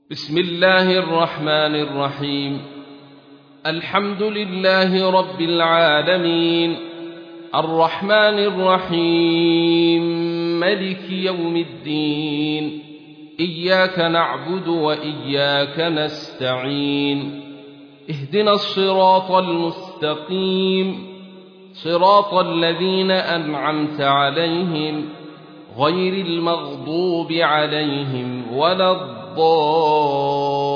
بسم الله الرحمن الرحيم. الحمد لله رب العالمين، الرحمن الرحيم، ملك يوم الدين. إياك نعبد وإياك نستعين. اهدنا الصراط المستقيم، صراط الذين أنعمت عليهم غير المغضوب عليهم ولا الضالين.